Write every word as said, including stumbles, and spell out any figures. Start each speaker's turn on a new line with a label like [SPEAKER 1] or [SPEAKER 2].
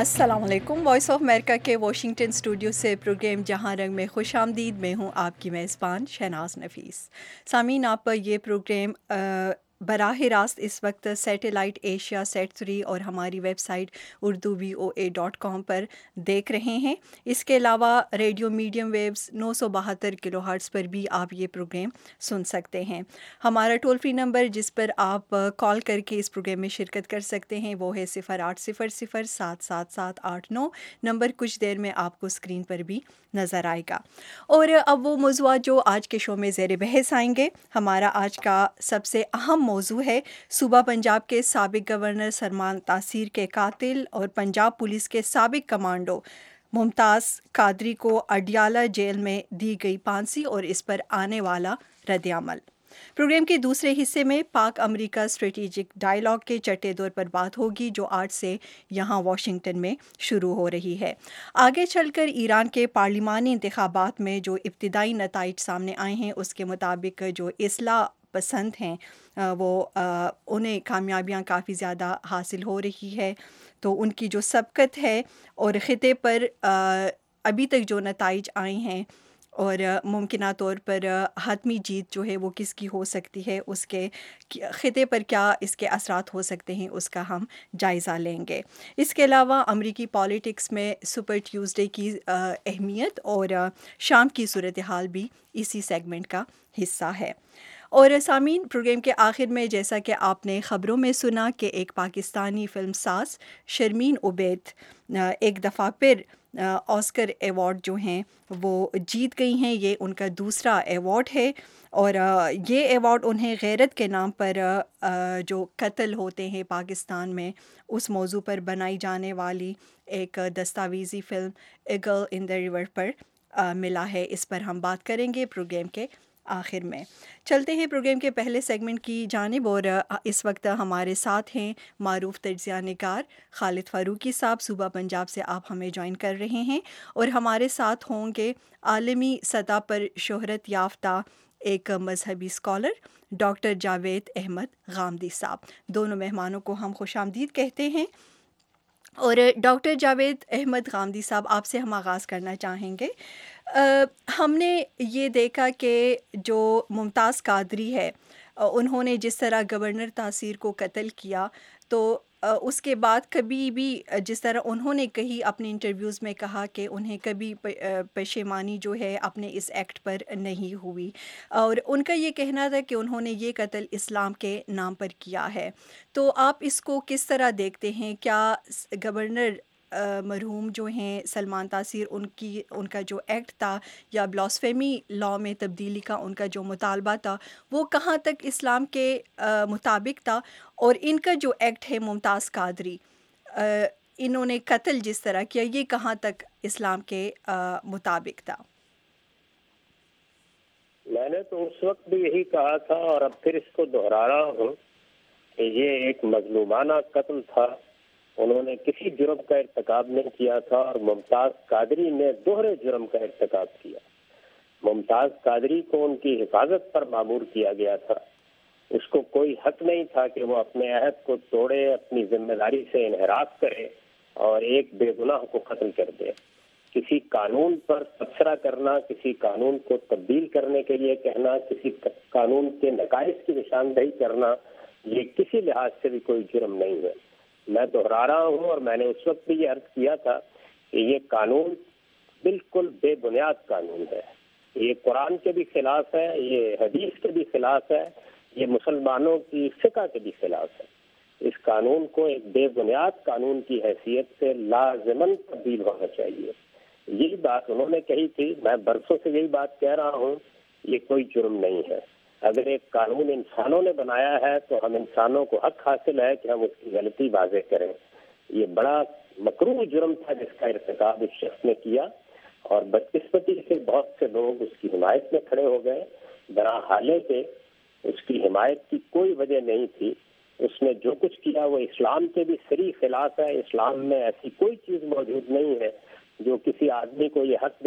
[SPEAKER 1] अस्सलाम वालेकुम। Voice of America के वाशिंगटन स्टूडियो से प्रोग्राम जहां रंग में खुश आमदीद। मैं हूं आपकी मेज़बान शहनाज नफीस। सामीन, आप ये प्रोग्राम बराह रास्त इस वक्त सैटेलाइट एशिया सेट थ्री और हमारी website Urdu V O A dot com पर देख रहे हैं। इसके अलावा रेडियो मीडियम वेव्स नौ सौ बहत्तर किलो हर्ट्ज़ पर भी आप ये प्रोग्राम सुन सकते हैं। हमारा टोल फ्री नंबर जिस पर आप कॉल करके इस प्रोग्राम में शिरकत कर सकते हैं वो है सिफ़र आठ सिफ़र सिफ़र सात सात सात आठ नौ। नंबर कुछ देर में आपको स्क्रीन पर भी नज़र आएगा। और अब वो मौज़ूआत जो आज के शो में ज़ेर बहस आएंगे। हमारा आज का सबसे अहम मौजू है सूबा पंजाब के साबिक गवर्नर सलमान तासीर के कातिल और पंजाब पुलिस के साबिक कमांडो मुमताज़ कादरी को अडियाला जेल में दी गई फांसी और इस पर आने वाला रद्द-ए-अमल। प्रोग्राम के दूसरे हिस्से में पाक अमेरिका स्ट्रेटेजिक डायलॉग के चट्टे दौर पर बात होगी जो आज से यहाँ वाशिंगटन में शुरू हो रही है। आगे चलकर ईरान के पार्लिमानी इंतखाबात में जो इब्तिदाई नताइज सामने आए हैं उसके मुताबिक जो इस्लाह पसंद हैं वो आ, उन्हें कामयाबियाँ काफ़ी ज़्यादा हासिल हो रही है। तो उनकी जो सबकत है और ख़िते पर आ, अभी तक जो नताइज आए हैं और मुमकिना तौर पर हतमी जीत जो है वो किसकी हो सकती है, उसके ख़िते पर क्या इसके असरात हो सकते हैं उसका हम जायज़ा लेंगे। इसके अलावा अमरीकी पॉलिटिक्स में सुपर ट्यूसडे की अहमियत और शाम की सूरत हाल भी इसी सेगमेंट का हिस्सा है। और सामीन, प्रोग्राम के आखिर में जैसा कि आपने ख़बरों में सुना कि एक पाकिस्तानी फ़िल्म साज शर्मीन उबैद एक दफ़ा फिर ऑस्कर अवार्ड जो हैं वो जीत गई हैं। ये उनका दूसरा अवार्ड है और ये अवार्ड उन्हें गैरत के नाम पर जो कत्ल होते हैं पाकिस्तान में उस मौजू पर बनाई जाने वाली एक दस्तावेज़ी film a girl in the river पर मिला है। इस पर हम बात करेंगे प्रोग्राम के आखिर में। चलते हैं प्रोग्राम के पहले सेगमेंट की जानिब और इस वक्त हमारे साथ हैं मारूफ तज्ज़िया निगार खालिद फ़ारूकी साहब। सूबा पंजाब से आप हमें ज्वाइन कर रहे हैं और हमारे साथ होंगे आलमी सतह पर शोहरत याफ्ता एक मजहबी स्कॉलर डॉक्टर जावेद अहमद गामदी साहब। दोनों मेहमानों को हम खुशामदीद कहते हैं। और डॉक्टर जावेद अहमद गामदी साहब, आपसे हम आगाज़ करना चाहेंगे। आ, हमने ये देखा कि जो मुमताज़ कादरी है उन्होंने जिस तरह गवर्नर तासीर को कत्ल किया तो उसके बाद कभी भी जिस तरह उन्होंने कही अपने इंटरव्यूज़ में कहा कि उन्हें कभी पशेमानी जो है अपने इस एक्ट पर नहीं हुई और उनका ये कहना था कि उन्होंने ये कत्ल इस्लाम के नाम पर किया है। तो आप इसको किस तरह देखते हैं? क्या गवर्नर मरहूम जो हैं सलमान तासीर उनकी उनका जो एक्ट था या ब्लास्फेमी लॉ में तब्दीली का उनका जो मुतालबा था वो कहाँ तक इस्लाम के आ, मुताबिक था और इनका जो एक्ट है मुमताज़ कादरी आ, इन्होंने कत्ल जिस तरह किया ये कहाँ तक इस्लाम के आ, मुताबिक था?
[SPEAKER 2] मैंने तो उस वक्त भी यही कहा था और अब फिर इसको दोहरा रहा हूँ कि ये एक मजलूमाना कत्ल था। उन्होंने किसी जुर्म का इर्तिकाब नहीं किया था और मुमताज़ कादरी ने दोहरे जुर्म का इर्तिकाब किया। मुमताज़ कादरी को उनकी हिफाजत पर मामूर किया गया था। उसको कोई हक नहीं था कि वो अपने अहद को तोड़े, अपनी जिम्मेदारी से इनहराफ करे और एक बेगुनाह को कत्ल कर दे। किसी कानून पर तबसरा करना, किसी कानून को तब्दील करने के लिए कहना, किसी कानून के नकाइस की निशानदही करना, ये किसी लिहाज से भी कोई जुर्म नहीं है। मैं दोहरा रहा हूँ और मैंने उस वक्त भी ये अर्ज किया था कि ये कानून बिल्कुल बेबुनियाद कानून है। ये कुरान के भी खिलाफ है, ये हदीस के भी खिलाफ है, ये मुसलमानों की फिक़ा के भी खिलाफ है। इस कानून को एक बेबुनियाद कानून की हैसियत से लाज़िमन तब्दील होना चाहिए। यही बात उन्होंने कही थी। मैं बरसों से यही बात कह रहा हूँ, ये कोई जुर्म नहीं है। अगर एक कानून इंसानों ने बनाया है तो हम इंसानों को हक हासिल है कि हम उसकी गलती वाज़ेह करें। ये बड़ा मकरूह जुर्म था जिसका इर्तिकाब इस शख्स ने किया और बदकिस्मती से बहुत से लोग उसकी हिमायत में खड़े हो गए। बहरहाल के उसकी हिमायत की कोई वजह नहीं थी। उसने जो कुछ किया वो इस्लाम के भी सरी खिलाफ है। इस्लाम में ऐसी कोई चीज़ मौजूद नहीं है जो किसी आदमी को ये हक